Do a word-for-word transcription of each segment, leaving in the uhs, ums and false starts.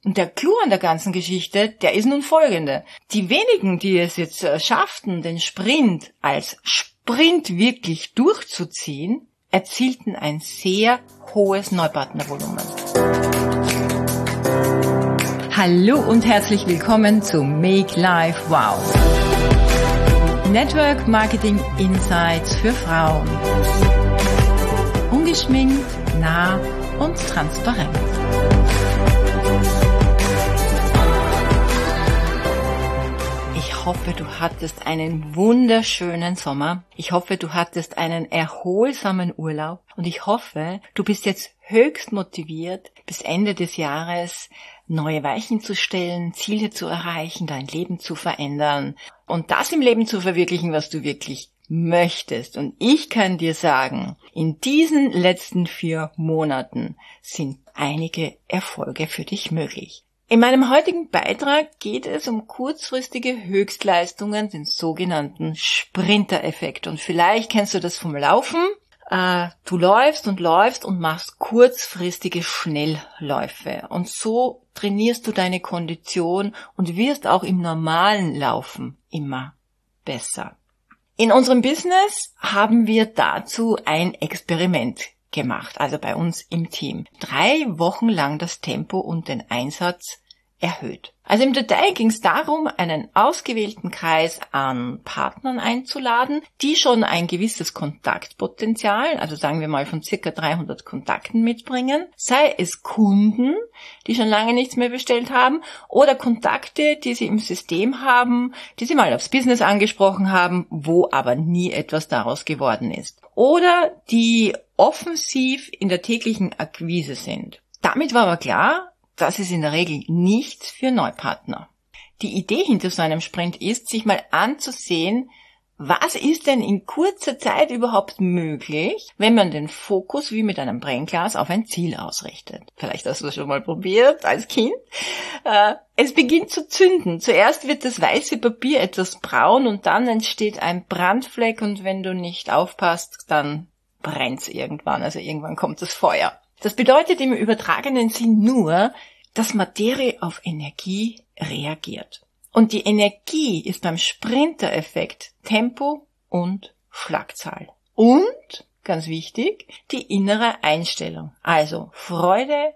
Und der Clou an der ganzen Geschichte, der ist nun folgende. Die wenigen, die es jetzt schafften, den Sprint als Sprint wirklich durchzuziehen, erzielten ein sehr hohes Neupartnervolumen. Hallo und herzlich willkommen zu Make Life Wow. Network Marketing Insights für Frauen. Ungeschminkt, nah und transparent. Ich hoffe, du hattest einen wunderschönen Sommer. Ich hoffe, du hattest einen erholsamen Urlaub. Und ich hoffe, du bist jetzt höchst motiviert, bis Ende des Jahres neue Weichen zu stellen, Ziele zu erreichen, dein Leben zu verändern und das im Leben zu verwirklichen, was du wirklich möchtest. Und ich kann dir sagen, in diesen letzten vier Monaten sind einige Erfolge für dich möglich. In meinem heutigen Beitrag geht es um kurzfristige Höchstleistungen, den sogenannten Sprinter-Effekt. Und vielleicht kennst du das vom Laufen. Äh, du läufst und läufst und machst kurzfristige Schnellläufe. Und so trainierst du deine Kondition und wirst auch im normalen Laufen immer besser. In unserem Business haben wir dazu ein Experiment gemacht, also bei uns im Team. Drei Wochen lang das Tempo und den Einsatz erhöht. Also im Detail ging es darum, einen ausgewählten Kreis an Partnern einzuladen, die schon ein gewisses Kontaktpotenzial, also sagen wir mal von circa dreihundert Kontakten mitbringen, sei es Kunden, die schon lange nichts mehr bestellt haben, oder Kontakte, die sie im System haben, die sie mal aufs Business angesprochen haben, wo aber nie etwas daraus geworden ist. Oder die offensiv in der täglichen Akquise sind. Damit war aber klar, das ist in der Regel nichts für Neupartner. Die Idee hinter so einem Sprint ist, sich mal anzusehen, was ist denn in kurzer Zeit überhaupt möglich, wenn man den Fokus wie mit einem Brennglas auf ein Ziel ausrichtet. Vielleicht hast du das schon mal probiert als Kind. Es beginnt zu zünden. Zuerst wird das weiße Papier etwas braun und dann entsteht ein Brandfleck und wenn du nicht aufpasst, dann brennt's irgendwann. Also irgendwann kommt das Feuer. Das bedeutet im übertragenen Sinn nur, dass Materie auf Energie reagiert. Und die Energie ist beim Sprinter-Effekt Tempo und Schlagzahl. Und, ganz wichtig, die innere Einstellung. Also Freude,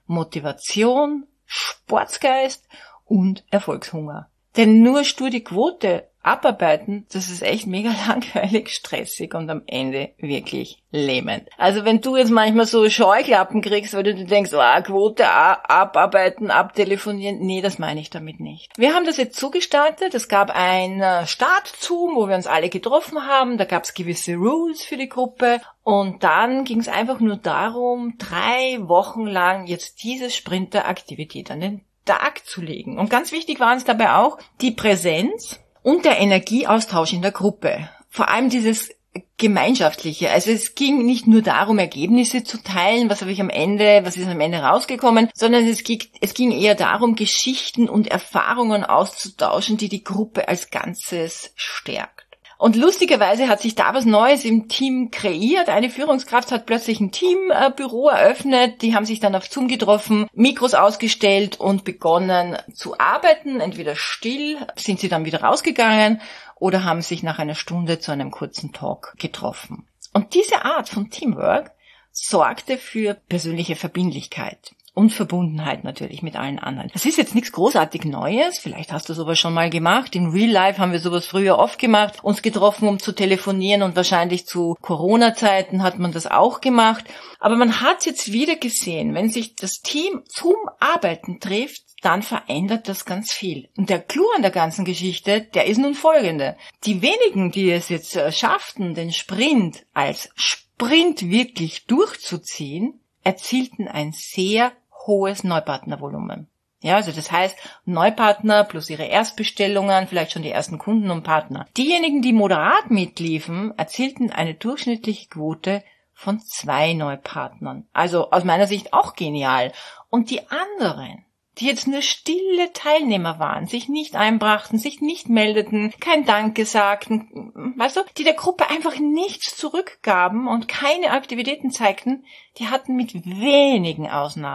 Motivation, Sportsgeist und Erfolgshunger. Denn nur stur die Quote abarbeiten, das ist echt mega langweilig, stressig und am Ende wirklich lähmend. Also wenn du jetzt manchmal so Scheuklappen kriegst, weil du dir denkst, ah, Quote abarbeiten, abtelefonieren, nee, das meine ich damit nicht. Wir haben das jetzt so gestaltet, es gab ein Start-Zoom, wo wir uns alle getroffen haben, da gab es gewisse Rules für die Gruppe und dann ging es einfach nur darum, drei Wochen lang jetzt diese Sprinter-Aktivität an den Tag zu legen. Und ganz wichtig waren es dabei auch die Präsenz und der Energieaustausch in der Gruppe. Vor allem dieses Gemeinschaftliche. Also es ging nicht nur darum, Ergebnisse zu teilen, was habe ich am Ende, was ist am Ende rausgekommen, sondern es ging, es ging eher darum, Geschichten und Erfahrungen auszutauschen, die die Gruppe als Ganzes stärkt. Und lustigerweise hat sich da was Neues im Team kreiert. Eine Führungskraft hat plötzlich ein Teambüro eröffnet. Die haben sich dann auf Zoom getroffen, Mikros ausgestellt und begonnen zu arbeiten. Entweder still, sind sie dann wieder rausgegangen oder haben sich nach einer Stunde zu einem kurzen Talk getroffen. Und diese Art von Teamwork sorgte für persönliche Verbindlichkeit. Und Verbundenheit natürlich mit allen anderen. Das ist jetzt nichts großartig Neues. Vielleicht hast du sowas schon mal gemacht. In Real Life haben wir sowas früher oft gemacht. Uns getroffen, um zu telefonieren und wahrscheinlich zu Corona-Zeiten hat man das auch gemacht. Aber man hat jetzt wieder gesehen, wenn sich das Team zum Arbeiten trifft, dann verändert das ganz viel. Und der Clou an der ganzen Geschichte, der ist nun folgende. Die wenigen, die es jetzt schafften, den Sprint als Sprint wirklich durchzuziehen, erzielten ein sehr hohes Neupartnervolumen. Ja, also das heißt, Neupartner plus ihre Erstbestellungen, vielleicht schon die ersten Kunden und Partner. Diejenigen, die moderat mitliefen, erzielten eine durchschnittliche Quote von zwei Neupartnern. Also aus meiner Sicht auch genial. Und die anderen, die jetzt nur stille Teilnehmer waren, sich nicht einbrachten, sich nicht meldeten, kein Danke sagten, weißt du, die der Gruppe einfach nichts zurückgaben und keine Aktivitäten zeigten, die hatten mit wenigen Ausnahmen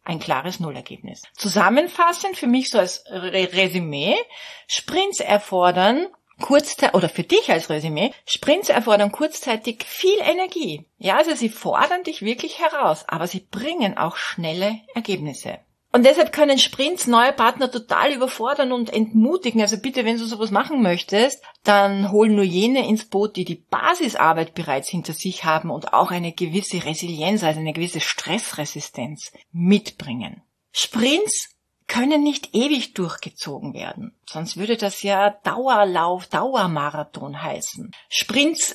ein klares Nullergebnis. Zusammenfassend für mich so als Resümee, Sprints erfordern kurzzeitig, oder für dich als Resümee, Sprints erfordern kurzzeitig viel Energie. Ja, also sie fordern dich wirklich heraus, aber sie bringen auch schnelle Ergebnisse. Und deshalb können Sprints neue Partner total überfordern und entmutigen. Also bitte, wenn du sowas machen möchtest, dann hol nur jene ins Boot, die die Basisarbeit bereits hinter sich haben und auch eine gewisse Resilienz, also eine gewisse Stressresistenz mitbringen. Sprints können nicht ewig durchgezogen werden. Sonst würde das ja Dauerlauf, Dauermarathon heißen. Sprints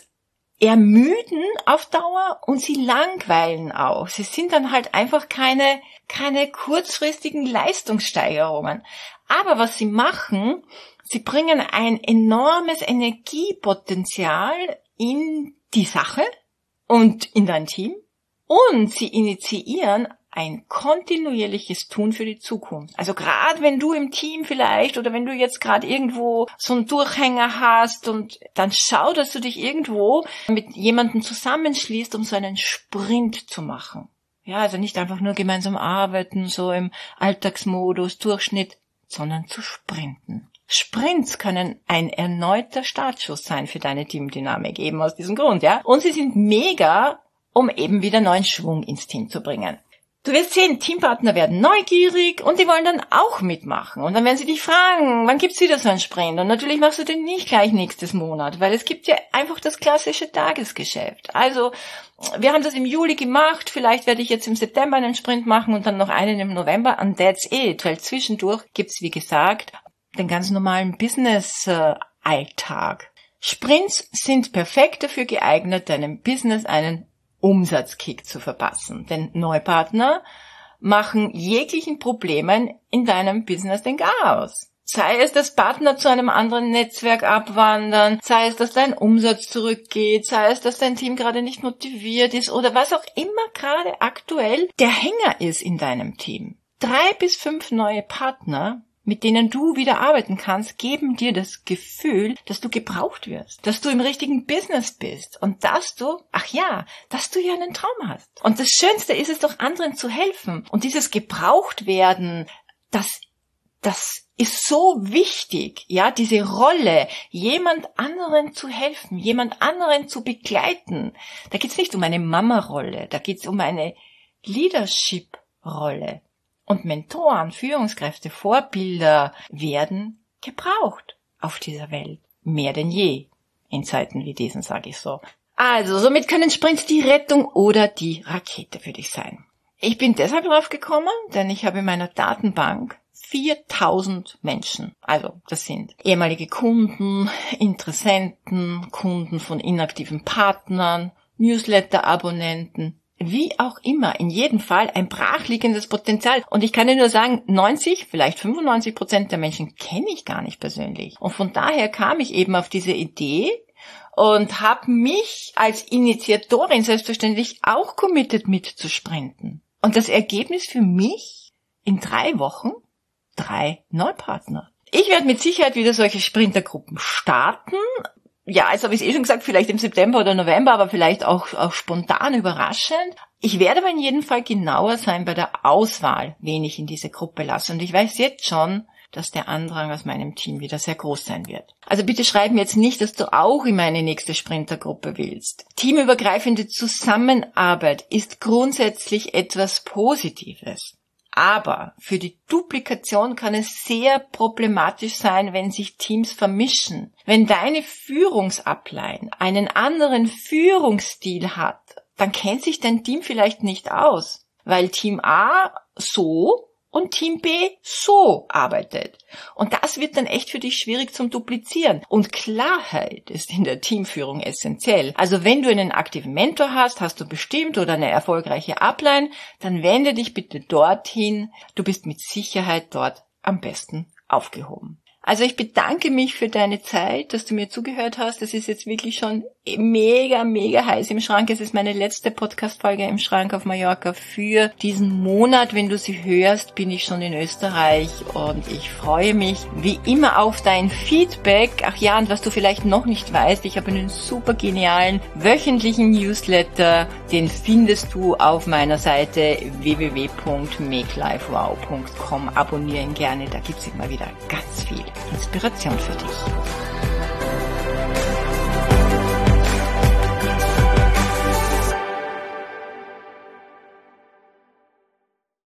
ermüden auf Dauer und sie langweilen auch. Sie sind dann halt einfach keine, keine kurzfristigen Leistungssteigerungen. Aber was sie machen, sie bringen ein enormes Energiepotenzial in die Sache und in dein Team und sie initiieren ein kontinuierliches Tun für die Zukunft. Also gerade wenn du im Team vielleicht oder wenn du jetzt gerade irgendwo so einen Durchhänger hast und dann schau, dass du dich irgendwo mit jemandem zusammenschließt, um so einen Sprint zu machen. Ja, also nicht einfach nur gemeinsam arbeiten, so im Alltagsmodus, Durchschnitt, sondern zu sprinten. Sprints können ein erneuter Startschuss sein für deine Teamdynamik, eben aus diesem Grund, ja. Und sie sind mega, um eben wieder neuen Schwung ins Team zu bringen. Du wirst sehen, Teampartner werden neugierig und die wollen dann auch mitmachen. Und dann werden sie dich fragen, wann gibt's wieder so einen Sprint? Und natürlich machst du den nicht gleich nächstes Monat, weil es gibt ja einfach das klassische Tagesgeschäft. Also, wir haben das im Juli gemacht, vielleicht werde ich jetzt im September einen Sprint machen und dann noch einen im November, and that's it. Weil zwischendurch gibt's, wie gesagt, den ganz normalen Business-Alltag. Sprints sind perfekt dafür geeignet, deinem Business einen Umsatzkick zu verpassen. Denn Neupartner machen jeglichen Problemen in deinem Business den Chaos. Sei es, dass Partner zu einem anderen Netzwerk abwandern, sei es, dass dein Umsatz zurückgeht, sei es, dass dein Team gerade nicht motiviert ist oder was auch immer gerade aktuell der Hänger ist in deinem Team. Drei bis fünf neue Partner, mit denen du wieder arbeiten kannst, geben dir das Gefühl, dass du gebraucht wirst, dass du im richtigen Business bist und dass du, ach ja, dass du ja einen Traum hast. Und das Schönste ist es doch, anderen zu helfen. Und dieses Gebrauchtwerden, das, das ist so wichtig, ja, diese Rolle, jemand anderen zu helfen, jemand anderen zu begleiten. Da geht's nicht um eine Mama-Rolle, da geht's um eine Leadership-Rolle. Und Mentoren, Führungskräfte, Vorbilder werden gebraucht auf dieser Welt. Mehr denn je. In Zeiten wie diesen, sage ich so. Also, somit können Sprints die Rettung oder die Rakete für dich sein. Ich bin deshalb drauf gekommen, denn ich habe in meiner Datenbank viertausend Menschen. Also, das sind ehemalige Kunden, Interessenten, Kunden von inaktiven Partnern, Newsletter-Abonnenten, wie auch immer, in jedem Fall ein brachliegendes Potenzial. Und ich kann dir nur sagen, neunzig, vielleicht fünfundneunzig Prozent der Menschen kenne ich gar nicht persönlich. Und von daher kam ich eben auf diese Idee und habe mich als Initiatorin selbstverständlich auch committed mitzusprinten. Und das Ergebnis für mich in drei Wochen, drei Neupartner. Ich werde mit Sicherheit wieder solche Sprintergruppen starten. Ja, also habe ich es eh schon gesagt, vielleicht im September oder November, aber vielleicht auch, auch spontan überraschend. Ich werde aber in jedem Fall genauer sein bei der Auswahl, wen ich in diese Gruppe lasse. Und ich weiß jetzt schon, dass der Andrang aus meinem Team wieder sehr groß sein wird. Also bitte schreib mir jetzt nicht, dass du auch in meine nächste Sprintergruppe willst. Teamübergreifende Zusammenarbeit ist grundsätzlich etwas Positives. Aber für die Duplikation kann es sehr problematisch sein, wenn sich Teams vermischen. Wenn deine Führungsablein einen anderen Führungsstil hat, dann kennt sich dein Team vielleicht nicht aus, weil Team A so und Team B so arbeitet. Und das wird dann echt für dich schwierig zum Duplizieren. Und Klarheit ist in der Teamführung essentiell. Also wenn du einen aktiven Mentor hast, hast du bestimmt oder eine erfolgreiche Upline, dann wende dich bitte dorthin. Du bist mit Sicherheit dort am besten aufgehoben. Also ich bedanke mich für deine Zeit, dass du mir zugehört hast. Das ist jetzt wirklich schon mega, mega heiß im Schrank. Es ist meine letzte Podcast-Folge im Schrank auf Mallorca für diesen Monat. Wenn du sie hörst, bin ich schon in Österreich und ich freue mich wie immer auf dein Feedback. Ach ja, und was du vielleicht noch nicht weißt, ich habe einen super genialen wöchentlichen Newsletter. Den findest du auf meiner Seite w w w punkt make life wow punkt com. Abonniere ihn gerne, da gibt's immer wieder ganz viel Inspiration für dich.